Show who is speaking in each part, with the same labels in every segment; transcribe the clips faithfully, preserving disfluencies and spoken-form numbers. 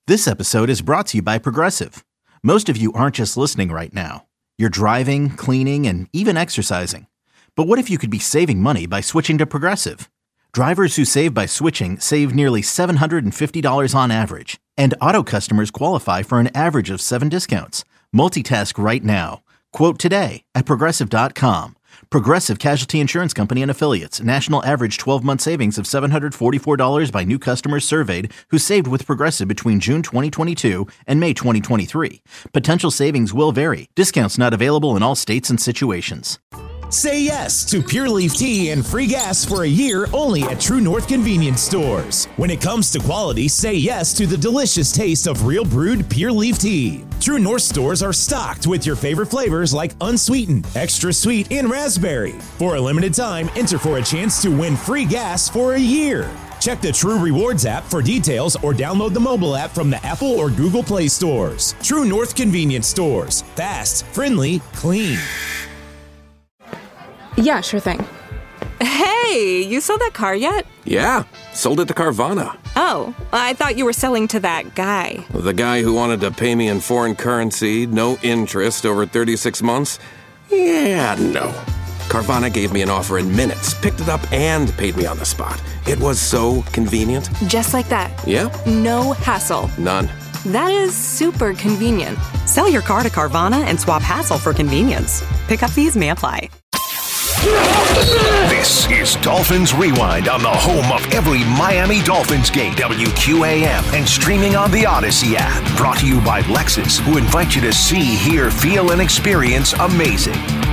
Speaker 1: This episode is brought to you by Progressive. Most of you aren't just listening right now. You're driving, cleaning, and even exercising. But what if you could be saving money by switching to Progressive? Drivers who save by switching save nearly seven hundred fifty dollars on average. And auto customers qualify for an average of seven discounts. Multitask right now. Quote today at Progressive dot com. Progressive Casualty Insurance Company and Affiliates. National average twelve-month savings of seven hundred forty-four dollars by new customers surveyed who saved with Progressive between June twenty twenty-two and May twenty twenty-three. Potential savings will vary. Discounts not available in all states and situations.
Speaker 2: Say yes to Pure Leaf Tea and free gas for a year only at True North Convenience Stores. When it comes to quality, say yes to the delicious taste of real brewed Pure Leaf Tea. True North stores are stocked with your favorite flavors like unsweetened, extra sweet, and raspberry. For a limited time, enter for a chance to win free gas for a year. Check the True Rewards app for details or download the mobile app from the Apple or Google Play stores. True North Convenience Stores. Fast, friendly, clean.
Speaker 3: Yeah, sure thing.
Speaker 4: Hey, you sold that car yet?
Speaker 5: Yeah, sold it to Carvana.
Speaker 4: Oh, I thought you were selling to that guy.
Speaker 5: The guy who wanted to pay me in foreign currency, no interest, over thirty-six months? Yeah, no. Carvana gave me an offer in minutes, picked it up, and paid me on the spot. It was so convenient.
Speaker 4: Just like that.
Speaker 5: Yep.
Speaker 4: No hassle.
Speaker 5: None.
Speaker 4: That is super convenient.
Speaker 6: Sell your car to Carvana and swap hassle for convenience. Pickup fees may apply.
Speaker 7: This is Dolphins Rewind on the home of every Miami Dolphins game, W Q A M, and streaming on the Odyssey app. Brought to you by Lexus, who invite you to see, hear, feel, and experience amazing.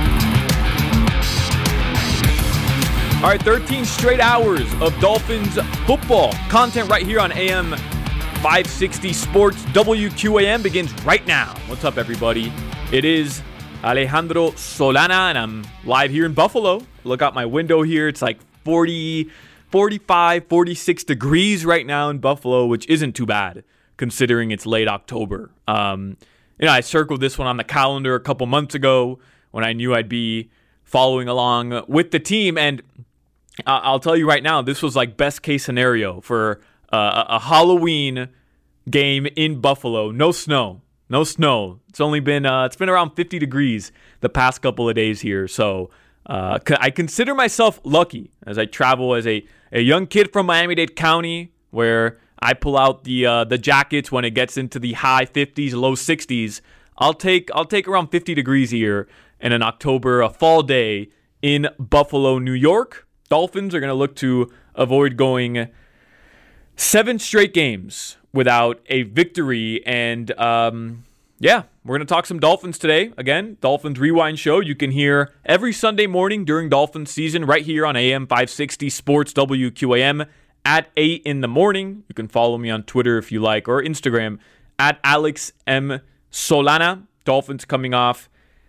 Speaker 8: All right, thirteen straight hours of Dolphins football content right here on A M five sixty Sports. W Q A M begins right now. What's up, everybody? It is Alejandro Solana, and I'm live here in Buffalo. Look out my window here. It's like forty, forty-five, forty-six degrees right now in Buffalo, which isn't too bad considering it's late October. Um, you know, I circled this one on the calendar a couple months ago when I knew I'd be following along with the team, and I'll tell you right now, this was like best case scenario for uh, a Halloween game in Buffalo. No snow. No snow. It's only been uh, it's been around fifty degrees the past couple of days here. So uh, I consider myself lucky as I travel as a, a young kid from Miami-Dade County, where I pull out the uh, the jackets when it gets into the high fifties, low sixties. I'll take I'll take around fifty degrees here in an October, a fall day in Buffalo, New York. Dolphins are going to look to avoid going seven straight games without a victory. And um, yeah, we're going to talk some Dolphins today. Again, Dolphins Rewind Show. You can hear every Sunday morning during Dolphins season right here on A M five sixty Sports W Q A M at eight in the morning. You can follow me on Twitter if you like, or Instagram at Alex M. Solana. Dolphins coming off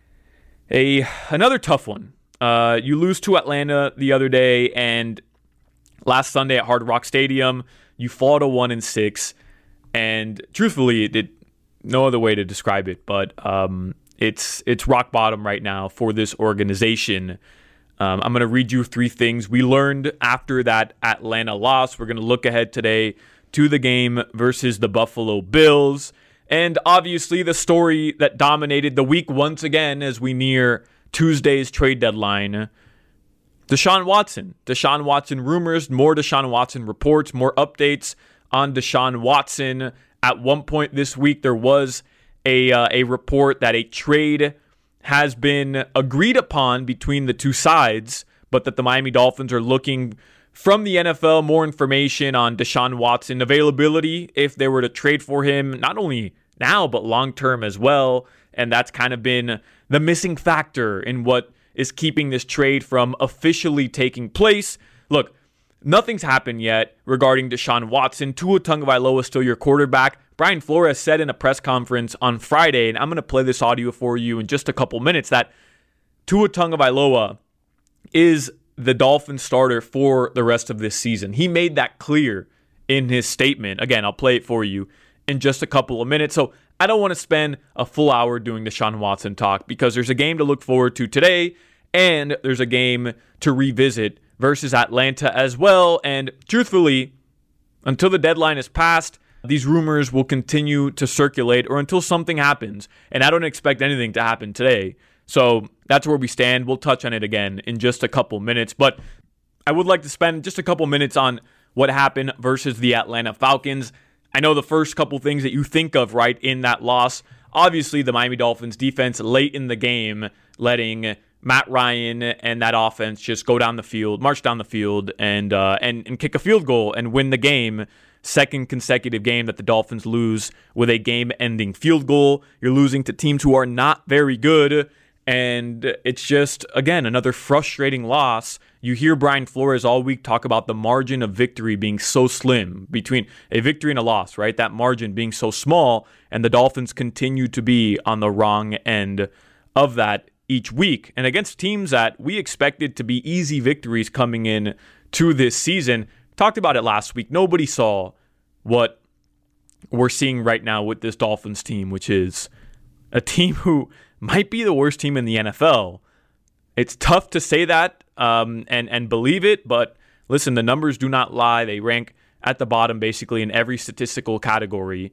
Speaker 8: a another tough one. Uh, you lose to Atlanta the other day, and last Sunday at Hard Rock Stadium, you fall to one and six. And truthfully, it, it no other way to describe it, but um, it's it's rock bottom right now for this organization. Um, I'm going to read you three things we learned after that Atlanta loss. We're going to look ahead today to the game versus the Buffalo Bills, and obviously the story that dominated the week once again as we near Tuesday's trade deadline. Deshaun Watson. Deshaun Watson rumors, more Deshaun Watson reports, more updates on Deshaun Watson. At one point this week, there was a uh, a report that a trade has been agreed upon between the two sides, but that the Miami Dolphins are looking from the N F L more information on Deshaun Watson availability if they were to trade for him, not only now, but long-term as well. And that's kind of been the missing factor in what is keeping this trade from officially taking place. Look, nothing's happened yet regarding Deshaun Watson. Tua Tagovailoa is still your quarterback. Brian Flores said in a press conference on Friday, and I'm going to play this audio for you in just a couple minutes, that Tua Tagovailoa is the Dolphins starter for the rest of this season. He made that clear in his statement. Again, I'll play it for you in just a couple of minutes. So I don't want to spend a full hour doing the Deshaun Watson talk because there's a game to look forward to today, and there's a game to revisit versus Atlanta as well. And truthfully, until the deadline is passed, these rumors will continue to circulate or until something happens. And I don't expect anything to happen today. So that's where we stand. We'll touch on it again in just a couple minutes. But I would like to spend just a couple minutes on what happened versus the Atlanta Falcons. I know the first couple things that you think of, right, in that loss, obviously the Miami Dolphins defense late in the game, letting Matt Ryan and that offense just go down the field, march down the field, and uh, and and kick a field goal and win the game. Second consecutive game that the Dolphins lose with a game-ending field goal. You're losing to teams who are not very good, and it's just, again, another frustrating loss. You hear Brian Flores all week talk about the margin of victory being so slim between a victory and a loss, right? That margin being so small, and the Dolphins continue to be on the wrong end of that each week. And against teams that we expected to be easy victories coming in to this season, talked about it last week. Nobody saw what we're seeing right now with this Dolphins team, which is a team who might be the worst team in the N F L. It's tough to say that um, and, and believe it, but listen, the numbers do not lie. They rank at the bottom basically in every statistical category.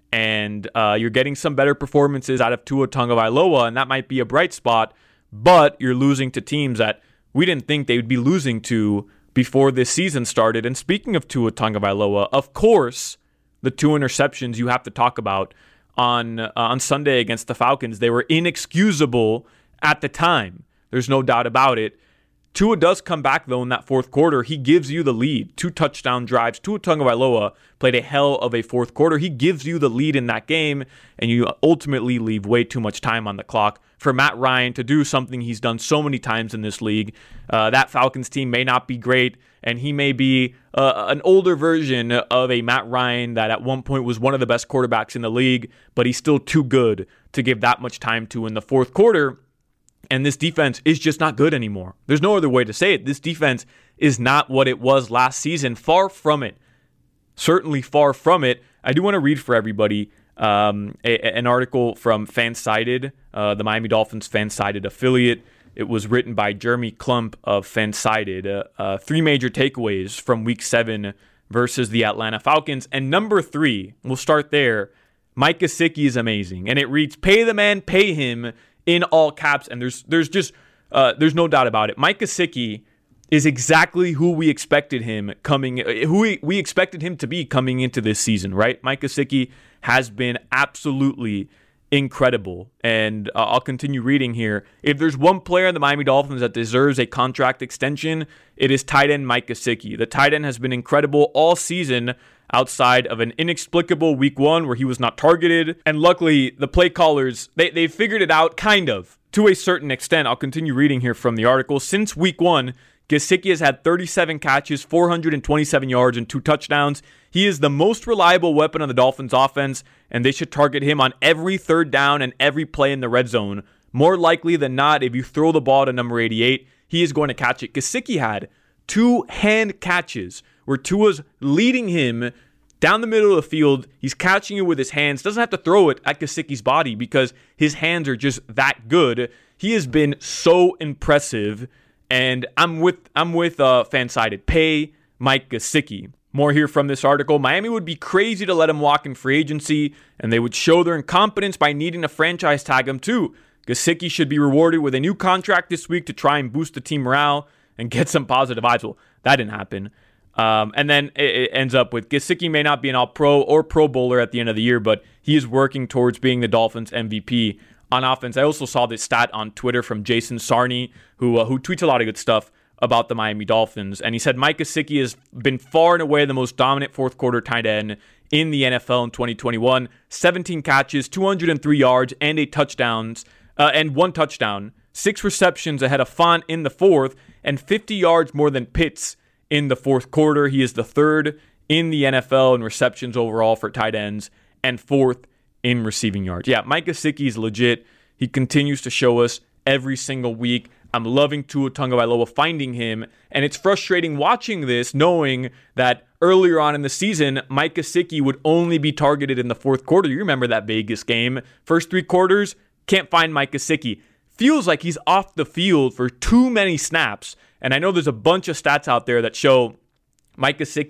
Speaker 8: And uh, you're getting some better performances out of Tua Tagovailoa, and that might be a bright spot, but you're losing to teams that we didn't think they would be losing to before this season started. And speaking of Tua Tagovailoa, of course, the two interceptions you have to talk about on uh, on Sunday against the Falcons, they were inexcusable at the time. There's no doubt about it. Tua does come back, though, in that fourth quarter. He gives you the lead. Two touchdown drives. Tua Tagovailoa played a hell of a fourth quarter. He gives you the lead in that game, and you ultimately leave way too much time on the clock for Matt Ryan to do something he's done so many times in this league. Uh, that Falcons team may not be great, and he may be uh, an older version of a Matt Ryan that at one point was one of the best quarterbacks in the league, but he's still too good to give that much time to in the fourth quarter. And this defense is just not good anymore. There's no other way to say it. This defense is not what it was last season. Far from it. Certainly far from it. I do want to read for everybody um, a, an article from Fansided, uh, the Miami Dolphins Fansided affiliate. It was written by Jeremy Klump of Fansided. Uh, uh, three major takeaways from Week seven versus the Atlanta Falcons. And number three, we'll start there. Mike Gesicki is amazing. And it reads, pay the man, pay him, in all caps, and there's there's just uh, there's no doubt about it. Mike Gesicki is exactly who we expected him coming, who we, we expected him to be coming into this season, right? Mike Gesicki has been absolutely incredible, and uh, I'll continue reading here. If there's one player in the Miami Dolphins that deserves a contract extension, it is tight end Mike Gesicki. The tight end has been incredible all season, outside of an inexplicable week one where he was not targeted. And luckily, the play callers, they, they figured it out, kind of, to a certain extent. I'll continue reading here from the article. Since week one, Gesicki has had thirty-seven catches, four hundred twenty-seven yards, and two touchdowns. He is the most reliable weapon on the Dolphins offense, and they should target him on every third down and every play in the red zone. More likely than not, if you throw the ball to number eighty-eight, he is going to catch it. Gesicki had two hand catches where Tua's leading him down the middle of the field. He's catching it with his hands. Doesn't have to throw it at Gesicki's body because his hands are just that good. He has been so impressive, and I'm with I'm with uh, Fansided. Pay Mike Gesicki. More here from this article. Miami would be crazy to let him walk in free agency, and they would show their incompetence by needing to franchise tag him too. Gesicki should be rewarded with a new contract this week to try and boost the team morale and get some positive vibes. Well, that didn't happen. Um, and then it, it ends up with Gesicki may not be an all-pro or pro bowler at the end of the year, but he is working towards being the Dolphins M V P on offense. I also saw this stat on Twitter from Jason Sarney, who uh, who tweets a lot of good stuff about the Miami Dolphins. And he said Mike Gesicki has been far and away the most dominant fourth quarter tight end in the N F L in twenty twenty-one. seventeen catches, two hundred three yards, and eight touchdowns, uh, and one touchdown. Six receptions ahead of Font in the fourth, and fifty yards more than Pitts in the fourth quarter. He is the third in the N F L in receptions overall for tight ends and fourth in receiving yards. Yeah, Mike Gesicki is legit. He continues to show us every single week. I'm loving Tua Tagovailoa finding him, and it's frustrating watching this knowing that earlier on in the season, Mike Gesicki would only be targeted in the fourth quarter. You remember that Vegas game. First three quarters, can't find Mike Gesicki. Feels like he's off the field for too many snaps. And I know there's a bunch of stats out there that show Mike Gesicki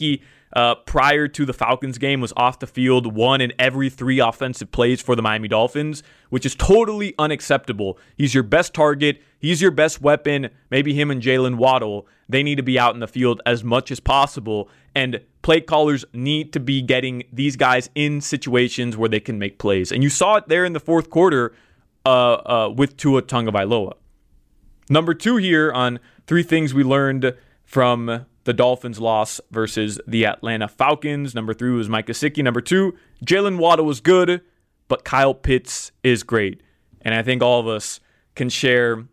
Speaker 8: uh, prior to the Falcons game was off the field one in every three offensive plays for the Miami Dolphins, which is totally unacceptable. He's your best target. He's your best weapon. Maybe him and Jalen Waddle. They need to be out in the field as much as possible. And play callers need to be getting these guys in situations where they can make plays. And you saw it there in the fourth quarter uh, uh, with Tua Tagovailoa. Number two here on three things we learned from the Dolphins' loss versus the Atlanta Falcons. Number three was Mike Gesicki. Number two, Jalen Waddle was good, but Kyle Pitts is great. And I think all of us can share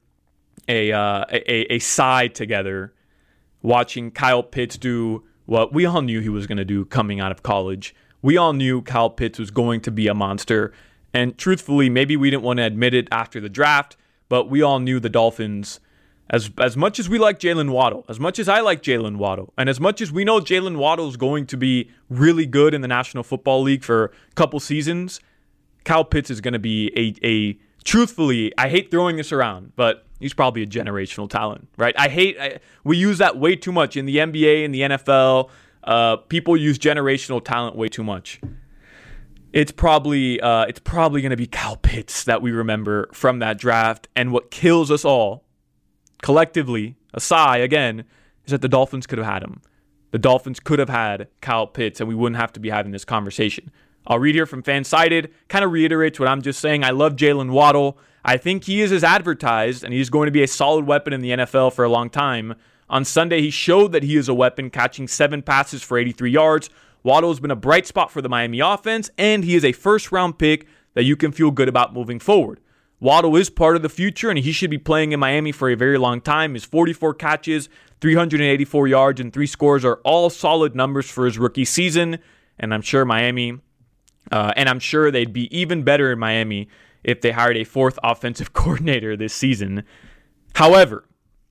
Speaker 8: a uh, a, a side together watching Kyle Pitts do what we all knew he was going to do coming out of college. We all knew Kyle Pitts was going to be a monster. And truthfully, maybe we didn't want to admit it after the draft, but we all knew the Dolphins, as as much as we like Jalen Waddle, as much as I like Jalen Waddle, and as much as we know Jalen Waddle is going to be really good in the National Football League for a couple seasons, Kyle Pitts is going to be a, a truthfully, I hate throwing this around, but he's probably a generational talent, right? I hate, I, we use that way too much in the N B A and the N F L. Uh, people use generational talent way too much. It's probably uh, it's probably going to be Kyle Pitts that we remember from that draft. And what kills us all, collectively, a sigh again, is that the Dolphins could have had him. The Dolphins could have had Kyle Pitts, and we wouldn't have to be having this conversation. I'll read here from Fansided, kind of reiterates what I'm just saying. I love Jalen Waddle. I think he is as advertised, and he's going to be a solid weapon in the N F L for a long time. On Sunday, he showed that he is a weapon, catching seven passes for eighty-three yards. Waddle has been a bright spot for the Miami offense, and he is a first-round pick that you can feel good about moving forward. Waddle is part of the future, and he should be playing in Miami for a very long time. His forty-four catches, three hundred eighty-four yards, and three scores are all solid numbers for his rookie season, and I'm sure Miami, uh, and I'm sure they'd be even better in Miami if they hired a fourth offensive coordinator this season. However,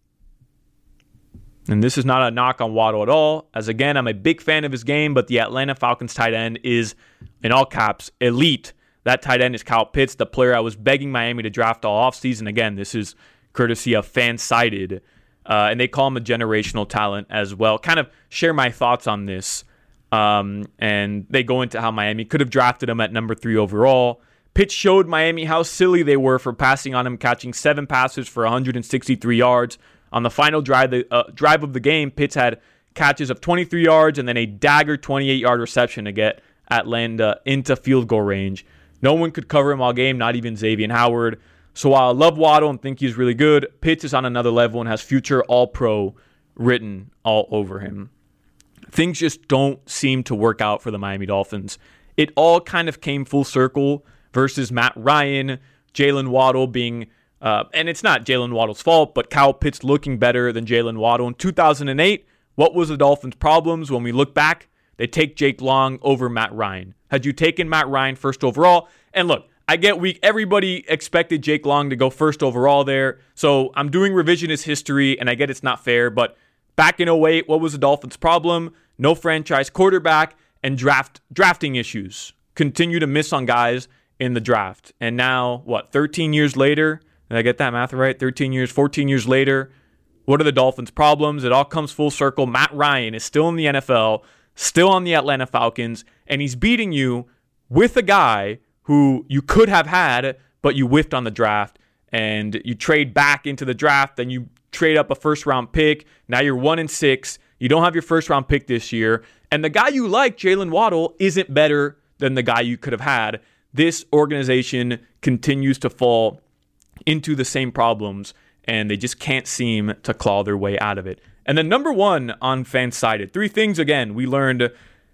Speaker 8: and this is not a knock on Waddle at all, as again, I'm a big fan of his game, but the Atlanta Falcons tight end is, in all caps, elite. That tight end is Kyle Pitts, the player I was begging Miami to draft all offseason. Again, this is courtesy of Fansided, uh, and they call him a generational talent as well. Kind of share my thoughts on this, um, and they go into how Miami could have drafted him at number three overall. Pitts showed Miami how silly they were for passing on him, catching seven passes for one hundred sixty-three yards. On the final drive, the, uh, drive of the game, Pitts had catches of twenty-three yards and then a dagger twenty-eight-yard reception to get Atlanta into field goal range. No one could cover him all game, not even Xavier Howard. So while I love Waddle and think he's really good, Pitts is on another level and has future All-Pro written all over him. Things just don't seem to work out for the Miami Dolphins. It all kind of came full circle versus Matt Ryan, Jalen Waddle being... Uh, and it's not Jalen Waddle's fault, but Kyle Pitts looking better than Jalen Waddle. In two thousand eight, what was the Dolphins' problems? When we look back, they take Jake Long over Matt Ryan. Had you taken Matt Ryan first overall? And look, I get weak. Everybody expected Jake Long to go first overall there. So I'm doing revisionist history, and I get it's not fair. But back in oh eight, what was the Dolphins' problem? No franchise quarterback and draft drafting issues. Continue to miss on guys in the draft. And now, what, thirteen years later... Did I get that math right? thirteen years, fourteen years later, what are the Dolphins' problems? It all comes full circle. Matt Ryan is still in the N F L, still on the Atlanta Falcons, and he's beating you with a guy who you could have had, but you whiffed on the draft, and you trade back into the draft, then you trade up a first-round pick. Now you're one and six. You don't have your first-round pick this year, and the guy you like, Jalen Waddle, isn't better than the guy you could have had. This organization continues to fall into the same problems, and they just can't seem to claw their way out of it. And then number one on Fansided, three things, again, we learned,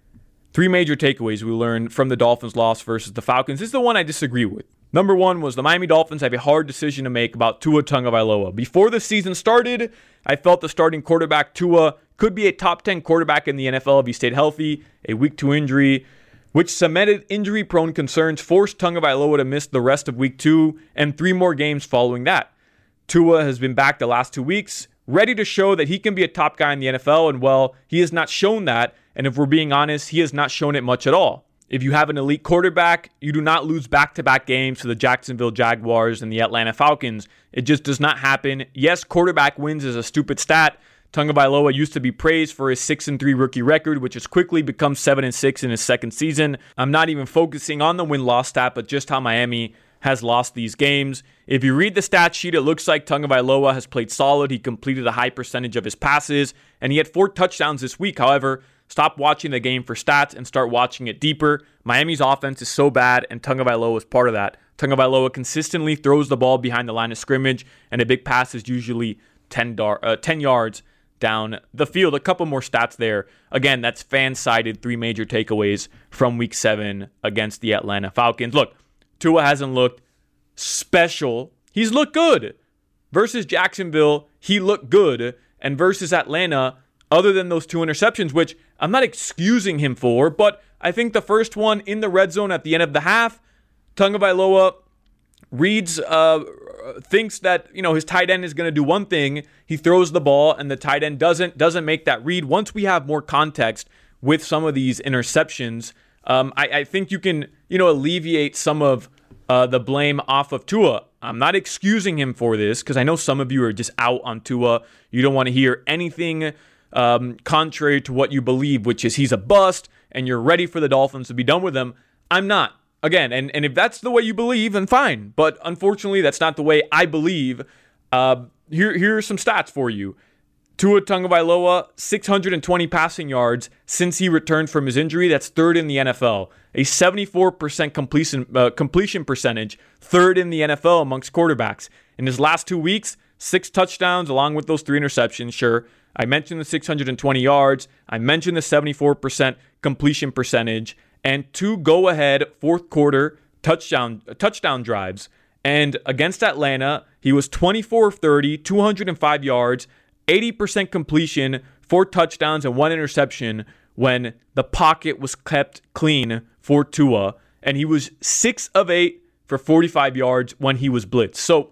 Speaker 8: three major takeaways we learned from the Dolphins' loss versus the Falcons. This is the one I disagree with. Number one was the Miami Dolphins have a hard decision to make about Tua Tagovailoa. Before the season started, I felt the starting quarterback, Tua, could be a top ten quarterback in the N F L if he stayed healthy. A week two injury, which cemented injury-prone concerns, forced Tagovailoa to miss the rest of week two and three more games following that. Tua has been back the last two weeks, ready to show that he can be a top guy in the N F L, and well, he has not shown that, and if we're being honest, he has not shown it much at all. If you have an elite quarterback, you do not lose back-to-back games to the Jacksonville Jaguars and the Atlanta Falcons. It just does not happen. Yes, quarterback wins is a stupid stat. Tagovailoa used to be praised for his six and three rookie record, which has quickly become seven and six in his second season. I'm not even focusing on the win-loss stat, but just how Miami has lost these games. If you read the stat sheet, it looks like Tagovailoa has played solid. He completed a high percentage of his passes, and he had four touchdowns this week. However, stop watching the game for stats and start watching it deeper. Miami's offense is so bad, and Tagovailoa is part of that. Tagovailoa consistently throws the ball behind the line of scrimmage, and a big pass is usually ten, dar- uh, ten yards down the field. A couple more stats there. Again, that's fan-sided three major takeaways from week seven against the Atlanta Falcons. Look, Tua hasn't looked special. He's looked good. Versus Jacksonville, he looked good. And versus Atlanta, other than those two interceptions, which I'm not excusing him for, but I think the first one in the red zone at the end of the half, Tagovailoa reads, uh, thinks that, you know, his tight end is going to do one thing. He throws the ball, and the tight end doesn't doesn't make that read. Once we have more context with some of these interceptions, um, I, I think you can, you know, alleviate some of uh, the blame off of Tua. I'm not excusing him for this because I know some of you are just out on Tua. You don't want to hear anything um, contrary to what you believe, which is he's a bust and you're ready for the Dolphins to be done with him. I'm not. Again, and, and if that's the way you believe, then fine. But unfortunately, that's not the way I believe. Uh, here, here are some stats for you. Tua Tagovailoa, six hundred twenty passing yards since he returned from his injury. That's third in the N F L. A seventy-four percent completion, uh, completion percentage, third in the N F L amongst quarterbacks. In his last two weeks, six touchdowns along with those three interceptions. Sure, I mentioned the six hundred twenty yards. I mentioned the seventy-four percent completion percentage. And two go-ahead fourth quarter touchdown touchdown drives. And against Atlanta, he was twenty-four of thirty, two hundred five yards, eighty percent completion, four touchdowns, and one interception when the pocket was kept clean for Tua. And he was six of eight for forty-five yards when he was blitzed. So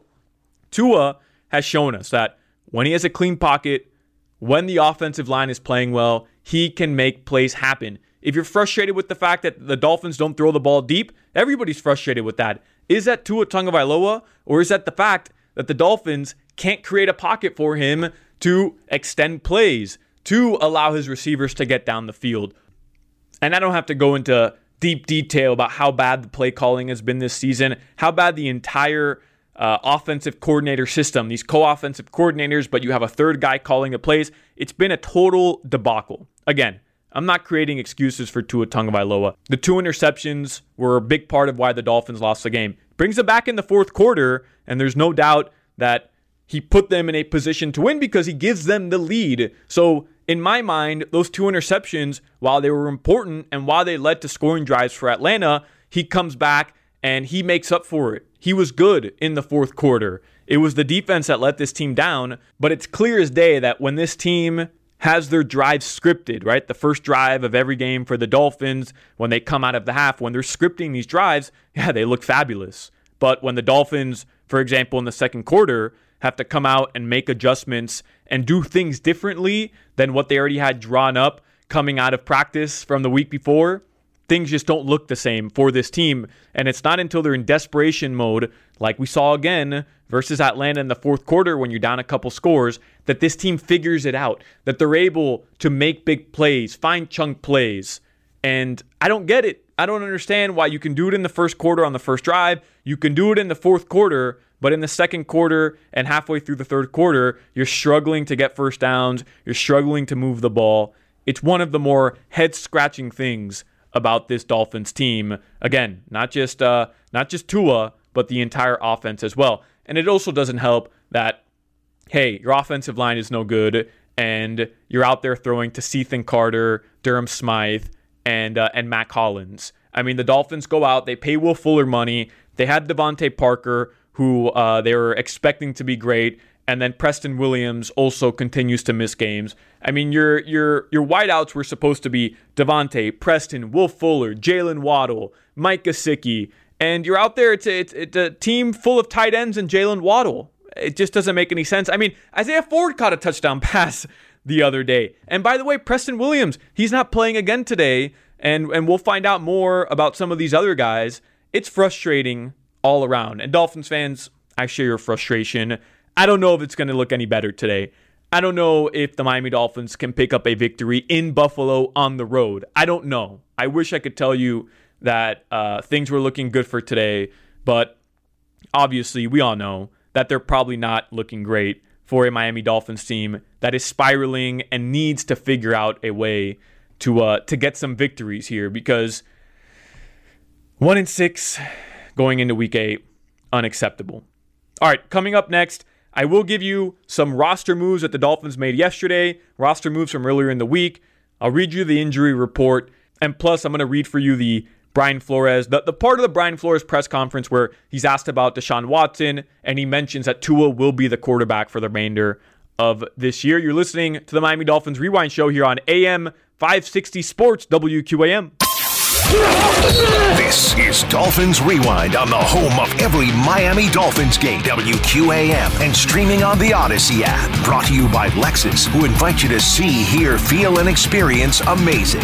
Speaker 8: Tua has shown us that when he has a clean pocket, when the offensive line is playing well, he can make plays happen. If you're frustrated with the fact that the Dolphins don't throw the ball deep, everybody's frustrated with that. Is that Tua Tagovailoa, or is that the fact that the Dolphins can't create a pocket for him to extend plays, to allow his receivers to get down the field? And I don't have to go into deep detail about how bad the play calling has been this season, how bad the entire uh, offensive coordinator system, these co-offensive coordinators, but you have a third guy calling the plays. It's been a total debacle. Again, I'm not creating excuses for Tua Tagovailoa. The two interceptions were a big part of why the Dolphins lost the game. Brings it back in the fourth quarter, and there's no doubt that he put them in a position to win because he gives them the lead. So in my mind, those two interceptions, while they were important and while they led to scoring drives for Atlanta, he comes back and he makes up for it. He was good in the fourth quarter. It was the defense that let this team down, but it's clear as day that when this team has their drive scripted, right? The first drive of every game for the Dolphins, when they come out of the half, when they're scripting these drives, yeah, they look fabulous. But when the Dolphins, for example, in the second quarter, have to come out and make adjustments and do things differently than what they already had drawn up coming out of practice from the week before, things just don't look the same for this team. And it's not until they're in desperation mode, like we saw again versus Atlanta in the fourth quarter when you're down a couple scores, that this team figures it out, that they're able to make big plays, find chunk plays. And I don't get it. I don't understand why you can do it in the first quarter on the first drive. You can do it in the fourth quarter, but in the second quarter and halfway through the third quarter, you're struggling to get first downs. You're struggling to move the ball. It's one of the more head-scratching things about this Dolphins team. Again, not just uh, not just Tua, but the entire offense as well. And it also doesn't help that, hey, your offensive line is no good, and you're out there throwing to Ethan Carter, Durham Smythe, and uh, and Matt Collins. I mean, the Dolphins go out, they pay Will Fuller money. They had Devontae Parker, who uh, they were expecting to be great, and then Preston Williams also continues to miss games. I mean, your your your wideouts were supposed to be Devontae, Preston, Will Fuller, Jalen Waddle, Mike Gesicki, and you're out there. It's a, it's, it's a team full of tight ends and Jalen Waddle. It just doesn't make any sense. I mean, Isaiah Ford caught a touchdown pass the other day. And by the way, Preston Williams, he's not playing again today, and, and we'll find out more about some of these other guys. It's frustrating all around. And Dolphins fans, I share your frustration. I don't know if it's going to look any better today. I don't know if the Miami Dolphins can pick up a victory in Buffalo on the road. I don't know. I wish I could tell you that uh, things were looking good for today, but obviously we all know that they're probably not looking great for a Miami Dolphins team that is spiraling and needs to figure out a way to uh, to get some victories here, because one and six going into week eight, unacceptable. All right, coming up next, I will give you some roster moves that the Dolphins made yesterday, roster moves from earlier in the week. I'll read you the injury report, and plus I'm going to read for you the Brian Flores, the, the part of the Brian Flores press conference where he's asked about Deshaun Watson, and he mentions that Tua will be the quarterback for the remainder of this year. You're listening to the Miami Dolphins Rewind Show here on A M five sixty Sports, W Q A M.
Speaker 7: This is Dolphins Rewind on the home of every Miami Dolphins game, W Q A M, and streaming on the Odyssey app. Brought to you by Lexus, who invite you to see, hear, feel, and experience amazing.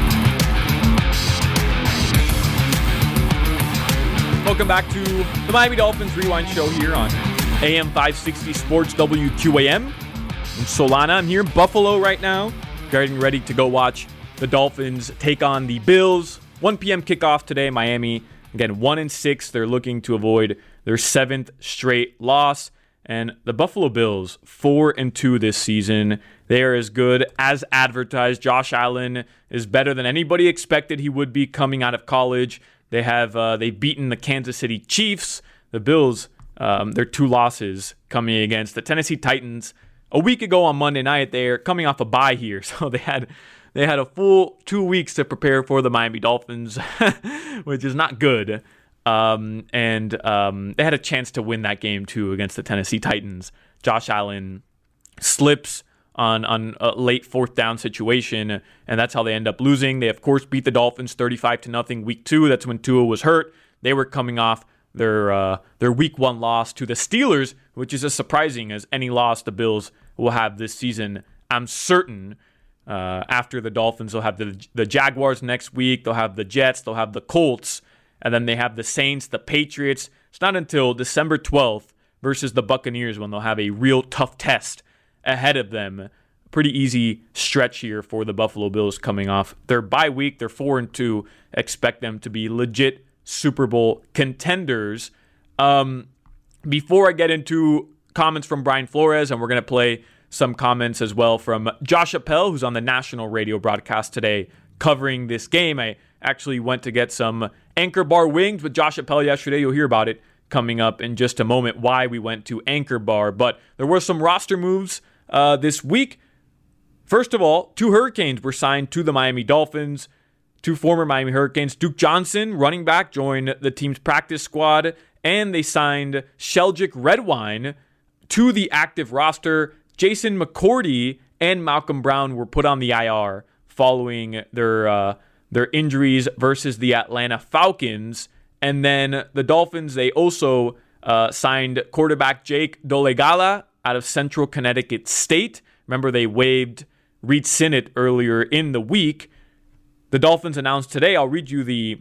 Speaker 8: Welcome back to the Miami Dolphins Rewind Show here on A M five sixty Sports, W Q A M. I'm Solana. I'm here in Buffalo right now, getting ready to go watch the Dolphins take on the Bills. one p.m. kickoff today. Miami, again, one and six. They're looking to avoid their seventh straight loss. And the Buffalo Bills, four and two this season. They are as good as advertised. Josh Allen is better than anybody expected he would be coming out of college. They have uh, they've beaten the Kansas City Chiefs. The Bills, um, their two losses coming against the Tennessee Titans a week ago on Monday night. They're coming off a bye here, so they had they had a full two weeks to prepare for the Miami Dolphins, which is not good. Um, and um, they had a chance to win that game too against the Tennessee Titans. Josh Allen slips on on a late fourth down situation, and that's how they end up losing. They, of course, beat the Dolphins thirty-five to nothing week two. That's when Tua was hurt. They were coming off their uh, their week one loss to the Steelers, which is as surprising as any loss the Bills will have this season. I'm certain uh, after the Dolphins, they'll have the, the Jaguars next week. They'll have the Jets. They'll have the Colts. And then they have the Saints, the Patriots. It's not until December twelfth versus the Buccaneers when they'll have a real tough test ahead of them. Pretty easy stretch here for the Buffalo Bills coming off their bye week. They're four and two. Expect them to be legit Super Bowl contenders. Um, before I get into comments from Brian Flores, and we're going to play some comments as well from Josh Appel, who's on the national radio broadcast today covering this game. I actually went to get some Anchor Bar wings with Josh Appel yesterday. You'll hear about it coming up in just a moment, why we went to Anchor Bar. But there were some roster moves uh, this week. First of all, two Hurricanes were signed to the Miami Dolphins. Two former Miami Hurricanes. Duke Johnson, running back, joined the team's practice squad. And they signed Sheldrick Redwine to the active roster. Jason McCourty and Malcolm Brown were put on the I R following their uh, their injuries versus the Atlanta Falcons. And then the Dolphins, they also uh, signed quarterback Jake Dolegala out of Central Connecticut State. Remember, they waived Reed Sinnett earlier in the week. The Dolphins announced today, I'll read you the,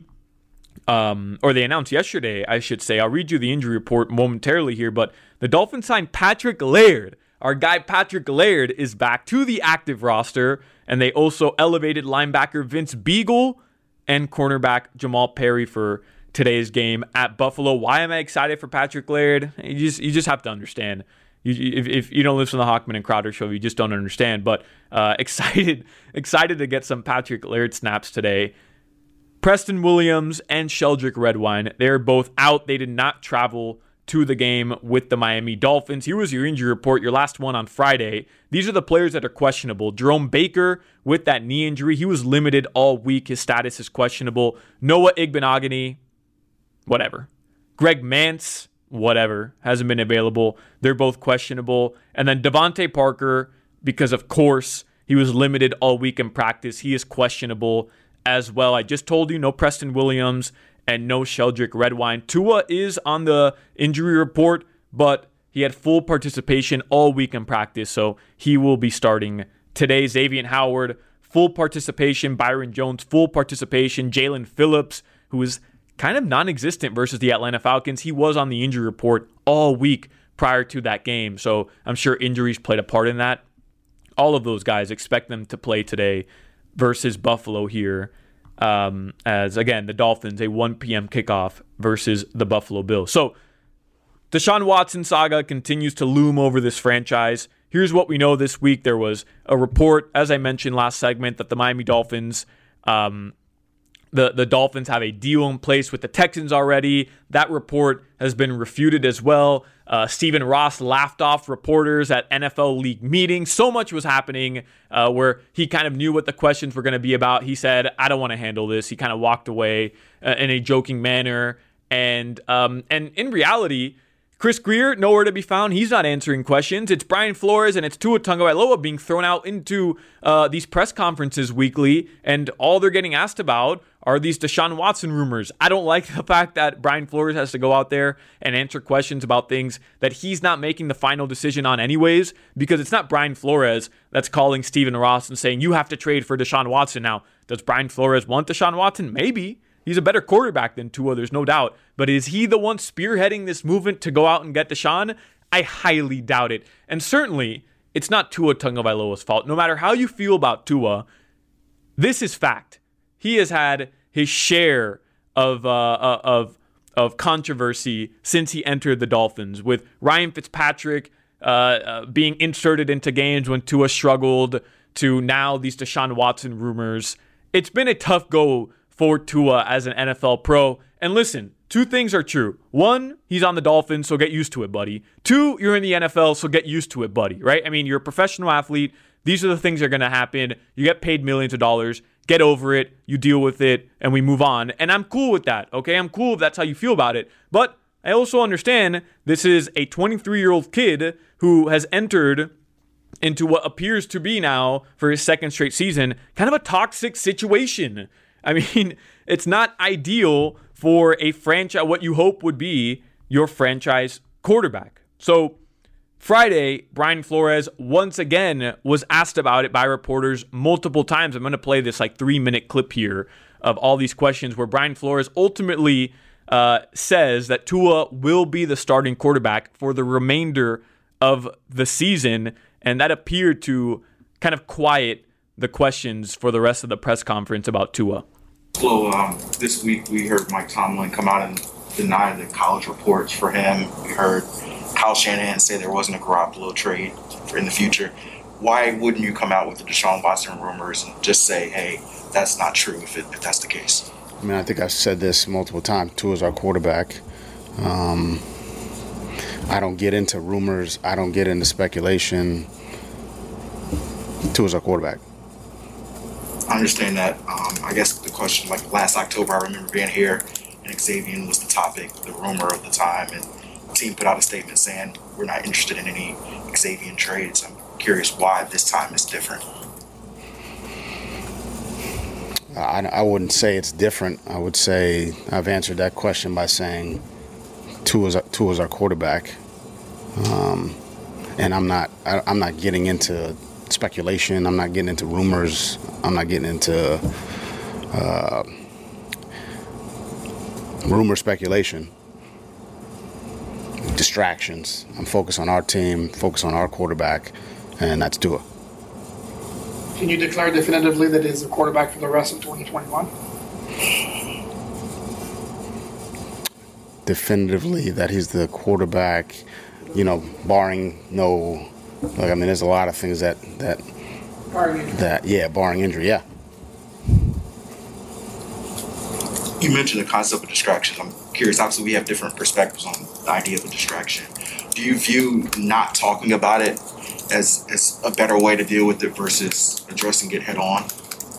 Speaker 8: um, or they announced yesterday, I should say. I'll read you the injury report momentarily here, but the Dolphins signed Patrick Laird. Our guy Patrick Laird is back to the active roster, and they also elevated linebacker Vince Beagle and cornerback Jamal Perry for today's game at Buffalo. Why am I excited for Patrick Laird? You just you just have to understand. You, if, if you don't listen to the Hockman and Crowder show, you just don't understand. But uh, excited excited to get some Patrick Laird snaps today. Preston Williams and Sheldrick Redwine, they're both out. They did not travel to the game with the Miami Dolphins. Here was your injury report, your last one on Friday. These are the players that are questionable. Jerome Baker with that knee injury, he was limited all week. His status is questionable. Noah Igbenogany, whatever. Greg Mance, whatever, hasn't been available. They're both questionable. And then Devontae Parker, because of course he was limited all week in practice, he is questionable as well. I just told you, no Preston Williams and no Sheldrick Redwine. Tua is on the injury report, but he had full participation all week in practice, so he will be starting today. Xavier Howard, full participation. Byron Jones, full participation. Jalen Phillips, who is kind of non-existent versus the Atlanta Falcons, he was on the injury report all week prior to that game, so I'm sure injuries played a part in that. all of those guys, expect them to play today versus Buffalo here. Um, as, again, the Dolphins, a one p.m. kickoff versus the Buffalo Bills. So, Deshaun Watson saga continues to loom over this franchise. Here's what we know this week. There was a report, as I mentioned last segment, that the Miami Dolphins, um, the, the Dolphins have a deal in place with the Texans already. That report has been refuted as well. Uh, Stephen Ross laughed off reporters at N F L league meetings. So much was happening uh, where he kind of knew what the questions were going to be about. He said, I don't want to handle this. He kind of walked away uh, in a joking manner. And um, and in reality, Chris Grier, nowhere to be found. He's not answering questions. It's Brian Flores and it's Tua Tagovailoa being thrown out into uh, these press conferences weekly, and all they're getting asked about are these Deshaun Watson rumors. I don't like the fact that Brian Flores has to go out there and answer questions about things that he's not making the final decision on anyways, because it's not Brian Flores that's calling Stephen Ross and saying, you have to trade for Deshaun Watson. Now, does Brian Flores want Deshaun Watson? Maybe. He's a better quarterback than Tua, there's no doubt. But is he the one spearheading this movement to go out and get Deshaun? I highly doubt it. And certainly, it's not Tua Tagovailoa's fault. No matter how you feel about Tua, this is fact. He has had his share of uh, of of controversy since he entered the Dolphins, with Ryan Fitzpatrick uh, uh, being inserted into games when Tua struggled, to now these Deshaun Watson rumors. It's been a tough go for Tua as an N F L pro. And listen, two things are true. One, he's on the Dolphins, so get used to it, buddy. Two, you're in the N F L, so get used to it, buddy, right? I mean, you're a professional athlete. These are the things that are going to happen. You get paid millions of dollars. Get over it. You deal with it, and we move on. And I'm cool with that, okay? I'm cool if that's how you feel about it. But I also understand this is a twenty-three-year-old kid who has entered into what appears to be now, for his second straight season, kind of a toxic situation. I mean, it's not ideal for a franchise, what you hope would be your franchise quarterback. So Friday, Brian Flores once again was asked about it by reporters multiple times. I'm going to play this like three minute clip here of all these questions where Brian Flores ultimately uh, says that Tua will be the starting quarterback for the remainder of the season. And that appeared to kind of quiet the questions for the rest of the press conference about Tua.
Speaker 3: So um, this week we heard Mike Tomlin come out and deny the college reports for him. We heard Kyle Shanahan say there wasn't a Garoppolo trade for in the future. Why wouldn't you come out with the Deshaun Watson rumors and just say, hey, that's not true if, it, if that's the case?
Speaker 9: I mean, I think I've said this multiple times. Tua's our quarterback. Um, I don't get into rumors. I don't get into speculation. Tua's our quarterback.
Speaker 3: I understand that. Um, I guess the question, like last October, I remember being here, and Xavier was the topic, the rumor of the time, and the team put out a statement saying we're not interested in any Xavier trades. I'm curious why this time is different.
Speaker 9: I, I wouldn't say it's different. I would say I've answered that question by saying Tua's, Tua's our quarterback, um, and I'm not. I, I'm not getting into speculation. I'm not getting into rumors. I'm not getting into uh, rumor speculation, distractions. I'm focused on our team, focused on our quarterback, and that's Tua.
Speaker 10: Can you declare definitively that he's a quarterback for the rest of twenty twenty-one?
Speaker 9: Definitively that he's the quarterback, you know, barring no... Like, I mean, there's a lot of things that, that,
Speaker 10: barring injury.
Speaker 9: that, yeah, barring injury, yeah.
Speaker 3: You mentioned the concept of distractions. I'm curious, obviously we have different perspectives on the idea of a distraction. Do you view not talking about it as, as a better way to deal with it versus addressing it head on?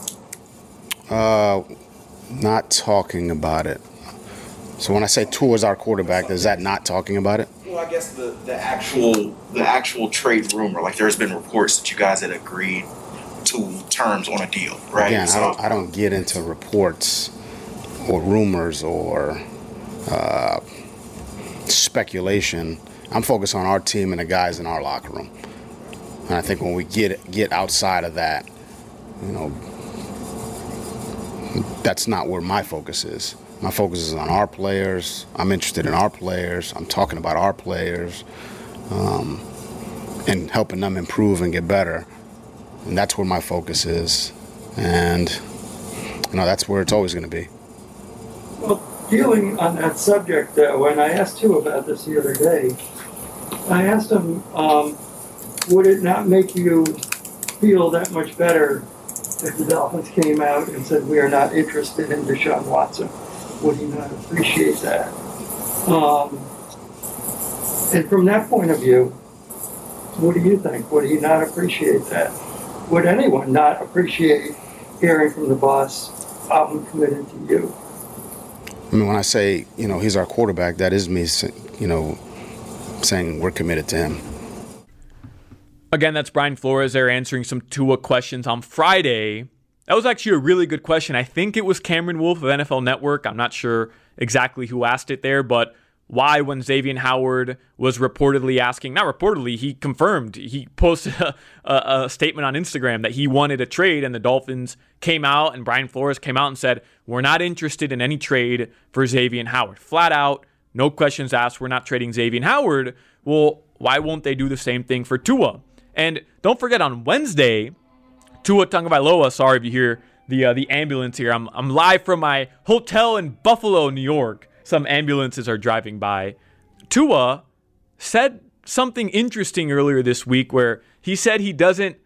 Speaker 9: Uh, not talking about it. So when I say Tua is our quarterback, is that not talking about it?
Speaker 3: Well, I guess the, the actual the actual trade rumor, like there's been reports that you guys had agreed to terms on a deal, right?
Speaker 9: Again,
Speaker 3: so,
Speaker 9: I don't, I don't get into reports or rumors or uh, speculation. I'm focused on our team and the guys in our locker room. And I think when we get get outside of that, you know, that's not where my focus is. My focus is on our players. I'm interested in our players. I'm talking about our players um, and helping them improve and get better. and that's where my focus is. And, you know, that's where it's always going to be.
Speaker 11: Well, dealing on that subject, uh, when I asked Tua about this the other day, I asked him, um, would it not make you feel that much better if the Dolphins came out and said, we are not interested in Deshaun Watson? Would he not appreciate that? Um, and from that point of view, what do you think? Would he not appreciate that? Would anyone not appreciate hearing from the boss, I'm committed to you?
Speaker 9: I mean, when I say, you know, he's our quarterback, that is me, you know, saying we're committed to him.
Speaker 8: Again, that's Brian Flores there answering some Tua questions on Friday. That was actually a really good question. I think it was Cameron Wolfe of N F L Network. I'm not sure exactly who asked it there, but why, when Xavier Howard was reportedly asking, not reportedly, he confirmed, he posted a, a, a statement on Instagram that he wanted a trade, and the Dolphins came out, and Brian Flores came out and said, we're not interested in any trade for Xavier Howard. Flat out, no questions asked, we're not trading Xavier Howard. Well, why won't they do the same thing for Tua? And don't forget, on Wednesday, Tua Tagovailoa, sorry if you hear the uh, the ambulance here. I'm I'm live from my hotel in Buffalo, New York. Some ambulances are driving by. Tua said something interesting earlier this week where he said he doesn't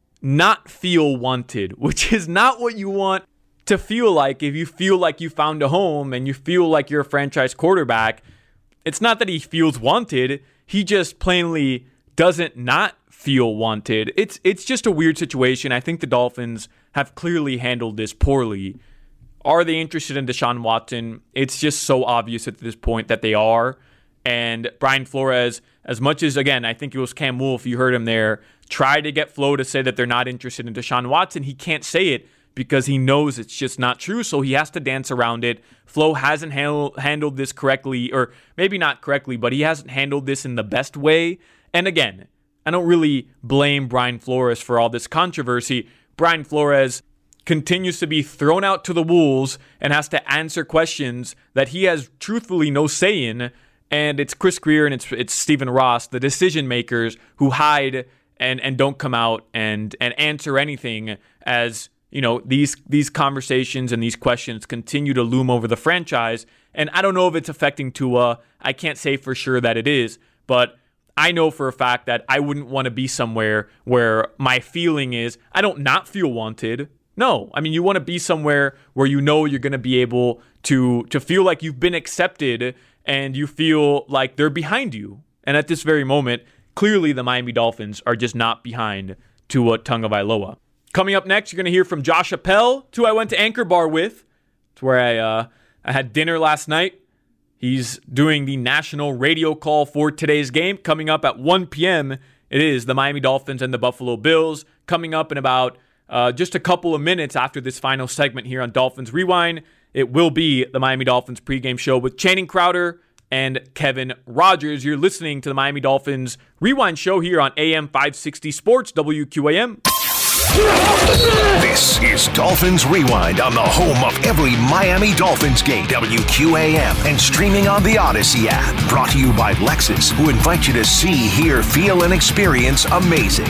Speaker 8: not feel wanted, which is not what you want to feel like if you feel like you found a home and you feel like you're a franchise quarterback. It's not that he feels wanted. He just plainly doesn't not feel wanted. It's it's just a weird situation. I think the Dolphins have clearly handled this poorly. Are they interested in Deshaun Watson? It's just so obvious at this point that they are. And Brian Flores, as much as, again, I think it was Cam Wolfe, you heard him there, tried to get Flo to say that they're not interested in Deshaun Watson. He can't say it because he knows it's just not true, so he has to dance around it. Flo hasn't handle, handled this correctly, or maybe not correctly, but he hasn't handled this in the best way. And again, I don't really blame Brian Flores for all this controversy. Brian Flores continues to be thrown out to the wolves and has to answer questions that he has truthfully no say in. And it's Chris Grier and it's it's Stephen Ross, the decision makers, who hide and, and don't come out and, and answer anything as, you know, these these conversations and these questions continue to loom over the franchise. And I don't know if it's affecting Tua. I can't say for sure that it is, but I know for a fact that I wouldn't want to be somewhere where my feeling is I don't not feel wanted. No, I mean, you want to be somewhere where you know you're going to be able to to feel like you've been accepted and you feel like they're behind you. And at this very moment, clearly the Miami Dolphins are just not behind Tua Tagovailoa. Coming up next, you're going to hear from Josh Appel, who I went to Anchor Bar with. It's where I uh, I had dinner last night. He's doing the national radio call for today's game. Coming up at one p.m., it is the Miami Dolphins and the Buffalo Bills. Coming up in about uh, just a couple of minutes after this final segment here on Dolphins Rewind, it will be the Miami Dolphins pregame show with Channing Crowder and Kevin Rogers. You're listening to the Miami Dolphins Rewind show here on A M five sixty Sports, W Q A M.
Speaker 7: This is Dolphins Rewind on the home of every Miami Dolphins game, W Q A M, and streaming on the Odyssey app. Brought to you by Lexus, who invite you to see, hear, feel, and experience amazing.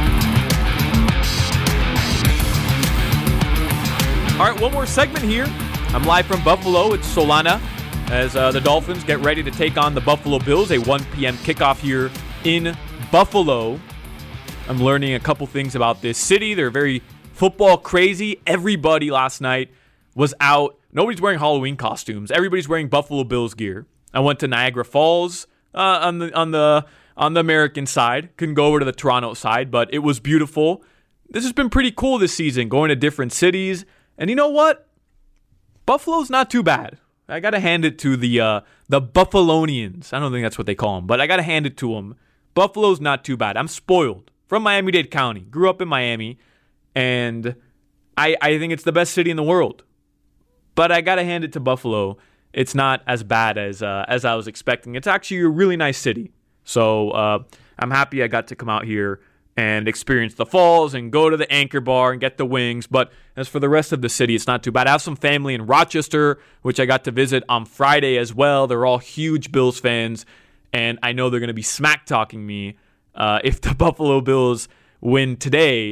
Speaker 8: All right, one more segment here. I'm live from Buffalo. It's Solana as uh, the Dolphins get ready to take on the Buffalo Bills, a one p.m. kickoff here in Buffalo. I'm learning a couple things about this city. They're very football crazy. Everybody last night was out. Nobody's wearing Halloween costumes. Everybody's wearing Buffalo Bills gear. I went to Niagara Falls uh, on the on the on the American side. Couldn't go over to the Toronto side, but it was beautiful. This has been pretty cool this season, going to different cities. And you know what? Buffalo's not too bad. I got to hand it to the uh, the Buffalonians. I don't think that's what they call them, but I got to hand it to them. Buffalo's not too bad. I'm spoiled. From Miami-Dade County. Grew up in Miami, and I I think it's the best city in the world. But I got to hand it to Buffalo. It's not as bad as uh, as I was expecting. It's actually a really nice city. So uh, I'm happy I got to come out here and experience the falls and go to the Anchor Bar and get the wings. But as for the rest of the city, it's not too bad. I have some family in Rochester, which I got to visit on Friday as well. They're all huge Bills fans, and I know they're going to be smack-talking me Uh, if the Buffalo Bills win today.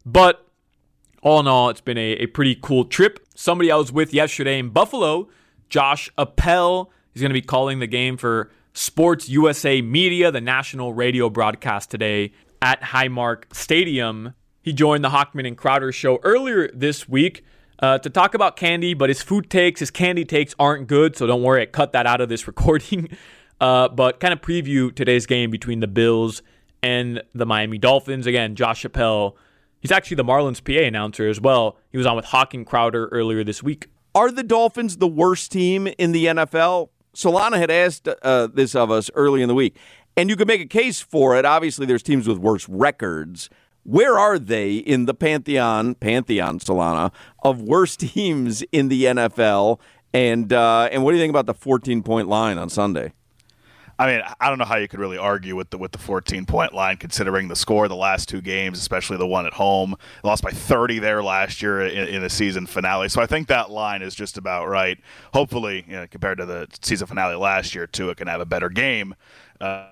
Speaker 8: But all in all, it's been a, a pretty cool trip. Somebody I was with yesterday in Buffalo, Josh Appel, is going to be calling the game for Sports U S A Media, the national radio broadcast today at Highmark Stadium. He joined the Hochman and Crowder show earlier this week uh, to talk about candy, but his food takes, his candy takes aren't good, so don't worry, I cut that out of this recording. Uh, but kind of preview today's game between the Bills and the Miami Dolphins. Again, Josh Appel, he's actually the Marlins P A announcer as well. He was on with Hawk and Crowder earlier this week.
Speaker 12: Are the Dolphins the worst team in the N F L? Solana had asked uh, this of us early in the week, and you could make a case for it. Obviously, there's teams with worse records. Where are they in the pantheon, pantheon, Solana, of worst teams in the N F L? And uh, and what do you think about the fourteen-point line on Sunday?
Speaker 13: I mean, I don't know how you could really argue with the with the fourteen-point line, considering the score of the last two games, especially the one at home. They lost by thirty there last year in, in the season finale. So I think that line is just about right. Hopefully, you know, compared to the season finale last year, Tua can have a better game. Uh,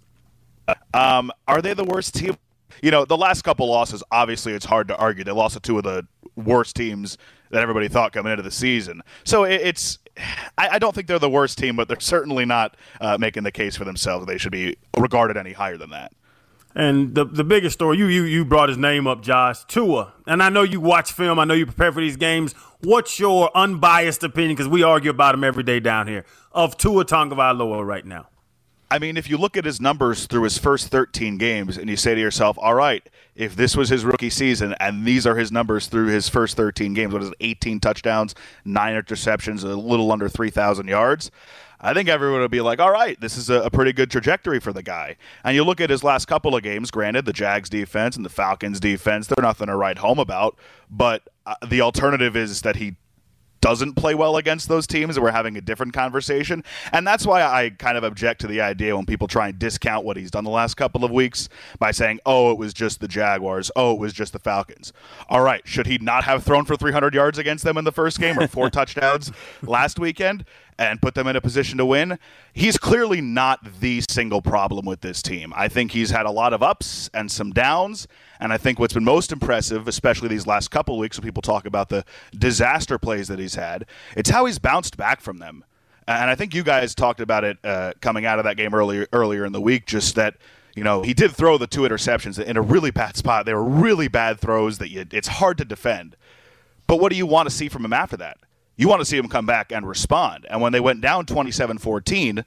Speaker 13: um, are they the worst team? You know, the last couple losses, obviously, it's hard to argue. They lost to two of the worst teams that everybody thought coming into the season. So it, it's I, I don't think they're the worst team, but they're certainly not uh, making the case for themselves. They should be regarded any higher than that.
Speaker 14: And the the biggest story, you you you brought his name up, Josh, Tua. And I know you watch film. I know you prepare for these games. What's your unbiased opinion, because we argue about him every day down here, of Tua Tagovailoa right now?
Speaker 13: I mean, if you look at his numbers through his first thirteen games and you say to yourself, all right, if this was his rookie season and these are his numbers through his first thirteen games, what is it, eighteen touchdowns, nine interceptions, a little under three thousand yards, I think everyone would be like, all right, this is a, a pretty good trajectory for the guy. And you look at his last couple of games, granted, the Jags defense and the Falcons defense, they're nothing to write home about, but uh, the alternative is that he doesn't play well against those teams, and we're having a different conversation. And that's why I kind of object to the idea when people try and discount what he's done the last couple of weeks by saying, oh, it was just the Jaguars, oh, it was just the Falcons. All right, should he not have thrown for three hundred yards against them in the first game or four touchdowns last weekend and put them in a position to win? He's clearly not the single problem with this team. I think he's had a lot of ups and some downs, and I think what's been most impressive, especially these last couple of weeks when people talk about the disaster plays that he's had, it's how he's bounced back from them. And I think you guys talked about it uh, coming out of that game earlier earlier in the week, just that, you know, he did throw the two interceptions in a really bad spot. They were really bad throws that you, it's hard to defend. But what do you want to see from him after that? You want to see him come back and respond. And when they went down twenty-seven fourteen,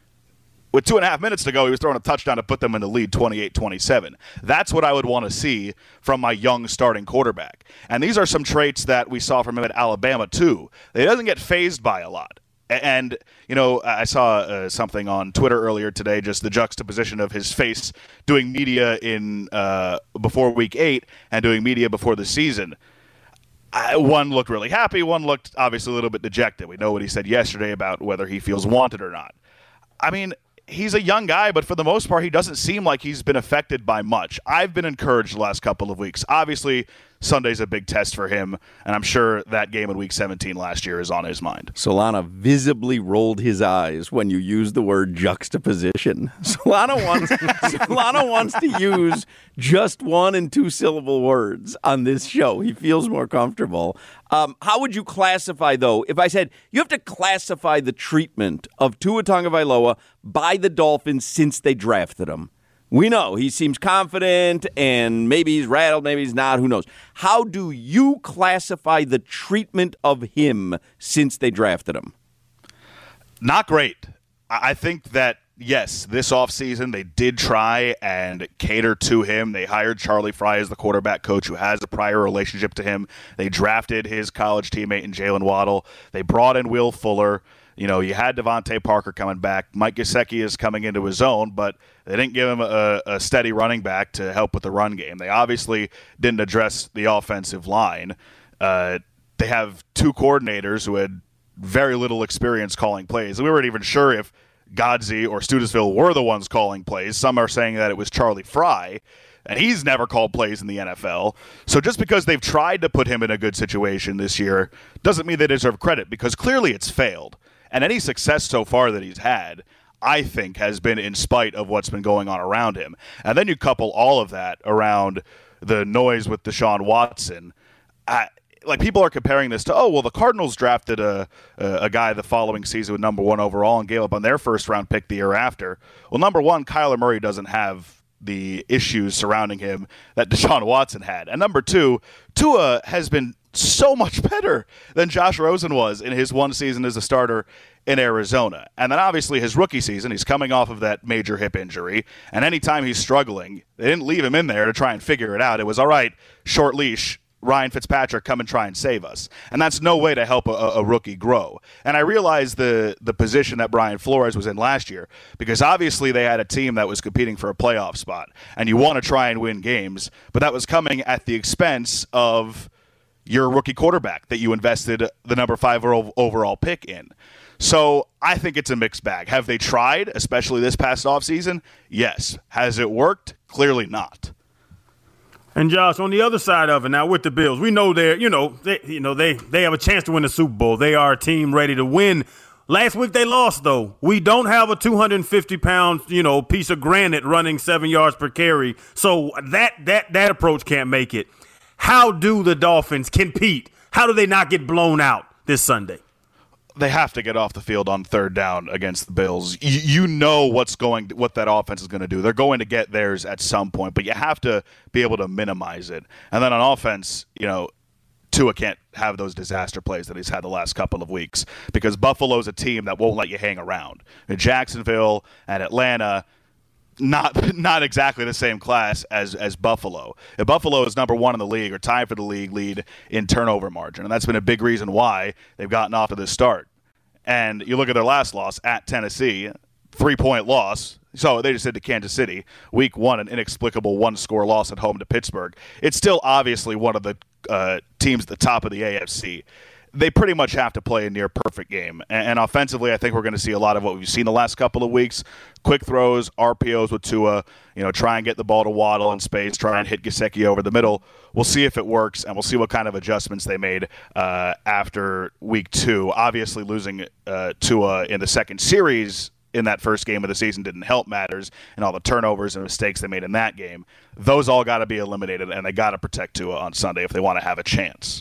Speaker 13: with two and a half minutes to go, he was throwing a touchdown to put them in the lead twenty-eight twenty-seven. That's what I would want to see from my young starting quarterback. And these are some traits that we saw from him at Alabama, too. He doesn't get fazed by a lot. And, you know, I saw uh, something on Twitter earlier today, just the juxtaposition of his face doing media in uh, before week eight and doing media before the season. I, one looked really happy. One looked obviously a little bit dejected. We know what he said yesterday about whether he feels wanted or not. I mean, he's a young guy, but for the most part, he doesn't seem like he's been affected by much. I've been encouraged the last couple of weeks. Obviously, Sunday's a big test for him, and I'm sure that game in week seventeen last year is on his mind.
Speaker 12: Solana visibly rolled his eyes when you used the word juxtaposition. Solana wants, Solana wants to use just one and two syllable words on this show. He feels more comfortable. Um, how would you classify, though, if I said you have to classify the treatment of Tua Tagovailoa by the Dolphins since they drafted him? We know he seems confident, and maybe he's rattled, maybe he's not, who knows. How do you classify the treatment of him since they drafted him?
Speaker 13: Not great. I think that, yes, this offseason they did try and cater to him. They hired Charlie Frye as the quarterback coach who has a prior relationship to him. They drafted his college teammate in Jalen Waddle. They brought in Will Fuller. You know, you had Devontae Parker coming back. Mike Gesicki is coming into his own, but they didn't give him a, a steady running back to help with the run game. They obviously didn't address the offensive line. Uh, they have two coordinators who had very little experience calling plays. We weren't even sure if Godsey or Studesville were the ones calling plays. Some are saying that it was Charlie Frye, and he's never called plays in the N F L. So just because they've tried to put him in a good situation this year doesn't mean they deserve credit, because clearly it's failed. And any success so far that he's had, I think, has been in spite of what's been going on around him. And then you couple all of that around the noise with Deshaun Watson. I, like people are comparing this to, oh, well, the Cardinals drafted a, a a guy the following season with number one overall and gave up on their first round pick the year after. Well, number one, Kyler Murray doesn't have the issues surrounding him that Deshaun Watson had. And number two, Tua has been so much better than Josh Rosen was in his one season as a starter in Arizona. And then obviously his rookie season, he's coming off of that major hip injury. And anytime he's struggling, they didn't leave him in there to try and figure it out. It was, all right, short leash, Ryan Fitzpatrick, come and try and save us. And that's no way to help a, a rookie grow. And I realize the the position that Brian Flores was in last year, because obviously they had a team that was competing for a playoff spot, and you want to try and win games, but that was coming at the expense of your rookie quarterback that you invested the number five overall pick in. So I think it's a mixed bag. Have they tried, especially this past offseason? Yes. Has it worked? Clearly not.
Speaker 14: And Josh, on the other side of it, now with the Bills, we know they're, you know, they, you know, they they have a chance to win the Super Bowl. They are a team ready to win. Last week they lost, though. We don't have a two hundred fifty pound, you know, piece of granite running seven yards per carry. So that that that approach can't make it. How do the Dolphins compete? How do they not get blown out this Sunday?
Speaker 13: They have to get off the field on third down against the Bills. You, you know what's going, what that offense is going to do. They're going to get theirs at some point, but you have to be able to minimize it. And then on offense, you know, Tua can't have those disaster plays that he's had the last couple of weeks because Buffalo's a team that won't let you hang around. In Jacksonville and Atlanta, not not exactly the same class as as Buffalo. If Buffalo is number one in the league or tied for the league lead in turnover margin, and that's been a big reason why they've gotten off to this start. And you look at their last loss at Tennessee, three-point loss. So they just did to Kansas City. Week one, an inexplicable one-score loss at home to Pittsburgh. It's still obviously one of the uh, teams at the top of the A F C. They pretty much have to play a near-perfect game. And, and offensively, I think we're going to see a lot of what we've seen the last couple of weeks. Quick throws, R P Os with Tua, you know, try and get the ball to Waddle in space, try and hit Gesicki over the middle. We'll see if it works, and we'll see what kind of adjustments they made uh, after week two. Obviously, losing uh, Tua in the second series in that first game of the season didn't help matters, and all the turnovers and mistakes they made in that game. Those all got to be eliminated, and they got to protect Tua on Sunday if they want to have a chance.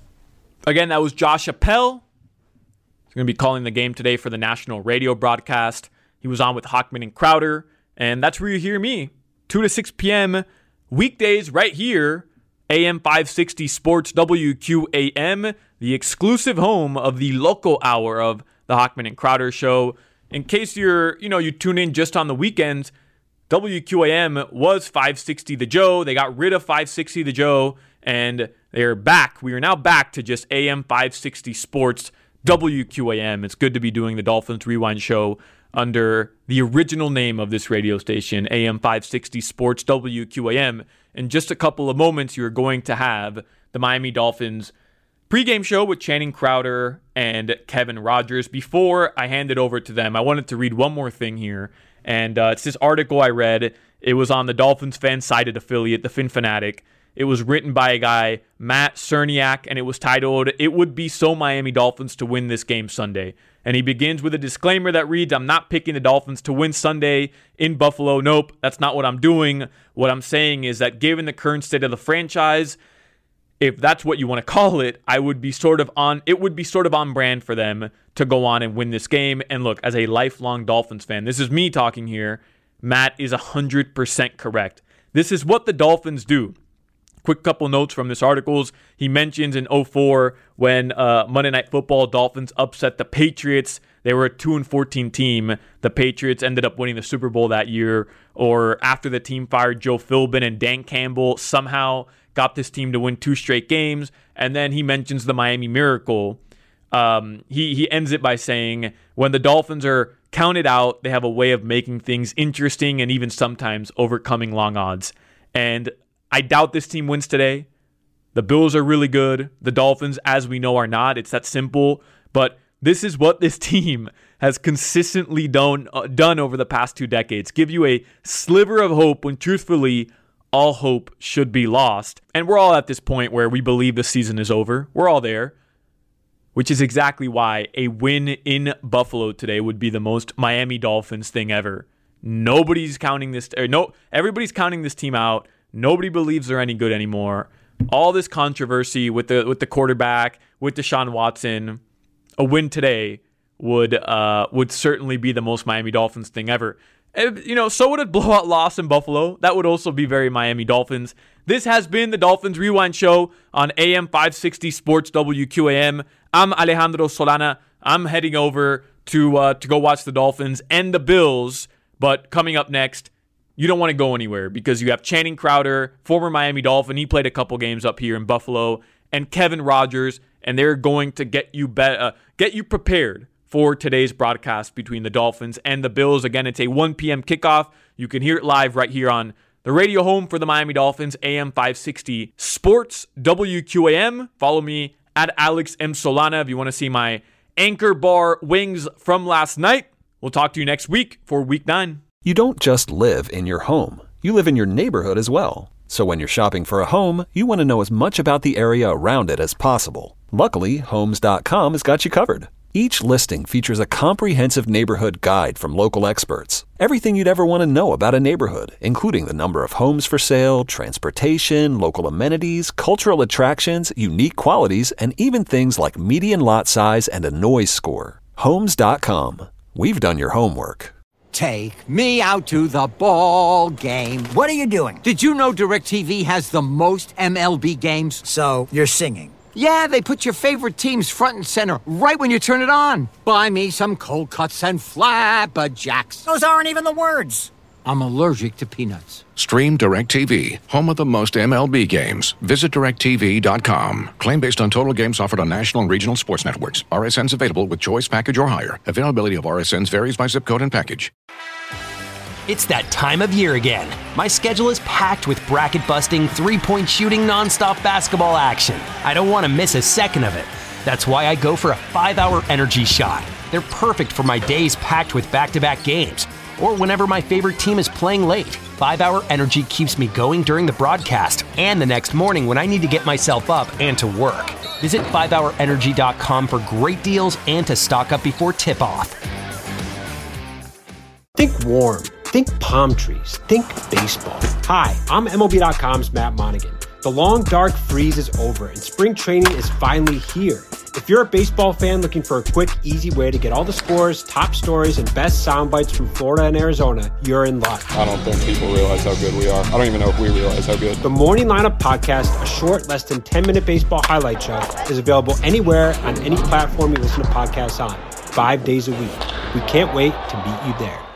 Speaker 8: Again, that was Josh Appel. He's going to be calling the game today for the national radio broadcast. He was on with Hockman and Crowder, and that's where you hear me, two to six p.m. weekdays right here, A M five sixty Sports W Q A M, the exclusive home of the local hour of the Hockman and Crowder show. In case you're, you know, you tune in just on the weekends, W Q A M was five sixty The Joe. They got rid of five sixty The Joe, and they're back. We are now back to just A M five sixty Sports W Q A M. It's good to be doing the Dolphins Rewind show under the original name of this radio station, A M five sixty Sports W Q A M. In just a couple of moments, you're going to have the Miami Dolphins pregame show with Channing Crowder and Kevin Rogers. Before I hand it over to them, I wanted to read one more thing here. And uh, it's this article I read. It was on the Dolphins fan-sided affiliate, the Fin Fanatic. It was written by a guy, Matt Cerniak, and it was titled, "It Would Be So Miami Dolphins to Win This Game Sunday." And he begins with a disclaimer that reads, "I'm not picking the Dolphins to win Sunday in Buffalo. Nope, that's not what I'm doing. What I'm saying is that given the current state of the franchise, if that's what you want to call it, I would be sort of on, it would be sort of on brand for them to go on and win this game." And look, as a lifelong Dolphins fan, this is me talking here. Matt is one hundred percent correct. This is what the Dolphins do. Quick couple notes from this article. He mentions in oh four when uh, Monday Night Football Dolphins upset the Patriots. They were a two and fourteen team. The Patriots ended up winning the Super Bowl that year. Or after the team fired Joe Philbin and Dan Campbell, somehow got this team to win two straight games. And then he mentions the Miami Miracle. Um, he, he ends it by saying, when the Dolphins are counted out, they have a way of making things interesting and even sometimes overcoming long odds. And I doubt this team wins today. The Bills are really good. The Dolphins, as we know, are not. It's that simple. But this is what this team has consistently done, uh, done over the past two decades. Give you a sliver of hope when truthfully all hope should be lost. And we're all at this point where we believe the season is over. We're all there. Which is exactly why a win in Buffalo today would be the most Miami Dolphins thing ever. Nobody's counting this, or no, everybody's counting this team out. Nobody believes they're any good anymore. All this controversy with the with the quarterback, with Deshaun Watson, a win today would uh, would certainly be the most Miami Dolphins thing ever. And, you know, so would a blowout loss in Buffalo. That would also be very Miami Dolphins. This has been the Dolphins Rewind Show on A M five sixty Sports W Q A M. I'm Alejandro Solana. I'm heading over to uh, to go watch the Dolphins and the Bills. But coming up next, you don't want to go anywhere because you have Channing Crowder, former Miami Dolphin. He played a couple games up here in Buffalo, and Kevin Rogers, and they're going to get you be- uh, get you prepared for today's broadcast between the Dolphins and the Bills. Again, it's a one p.m. kickoff. You can hear it live right here on the radio home for the Miami Dolphins, A M five sixty Sports W Q A M. Follow me at Alex M. Solana if you want to see my Anchor Bar wings from last night. We'll talk to you next week for week nine.
Speaker 15: You don't just live in your home. You live in your neighborhood as well. So when you're shopping for a home, you want to know as much about the area around it as possible. Luckily, Homes dot com has got you covered. Each listing features a comprehensive neighborhood guide from local experts. Everything you'd ever want to know about a neighborhood, including the number of homes for sale, transportation, local amenities, cultural attractions, unique qualities, and even things like median lot size and a noise score. Homes dot com. We've done your homework.
Speaker 16: Take me out to the ball game. What are you doing? Did you know DirecTV has the most M L B games? So, you're singing. Yeah, they put your favorite teams front and center right when you turn it on. Buy me some cold cuts and flapjacks. Those aren't even the words. I'm allergic to peanuts.
Speaker 17: Stream DirecTV, home of the most M L B games. Visit direct T V dot com. Claim based on total games offered on national and regional sports networks. R S Ns available with choice package or higher. Availability of R S Ns varies by zip code and package.
Speaker 18: It's that time of year again. My schedule is packed with bracket-busting, three-point shooting, nonstop basketball action. I don't want to miss a second of it. That's why I go for a five-hour energy shot. They're perfect for my days packed with back-to-back games, or whenever my favorite team is playing late. five-hour energy keeps me going during the broadcast and the next morning when I need to get myself up and to work. Visit five hour energy dot com for great deals and to stock up before tip-off.
Speaker 19: Think warm. Think palm trees. Think baseball. Hi, I'm M L B dot com's Matt Monaghan. The long, dark freeze is over, and spring training is finally here. If you're a baseball fan looking for a quick, easy way to get all the scores, top stories, and best sound bites from Florida and Arizona, you're in luck.
Speaker 20: I don't think people realize how good we are. I don't even know if we realize how good.
Speaker 19: The Morning Lineup Podcast, a short, less than ten-minute baseball highlight show, is available anywhere on any platform you listen to podcasts on, five days a week. We can't wait to meet you there.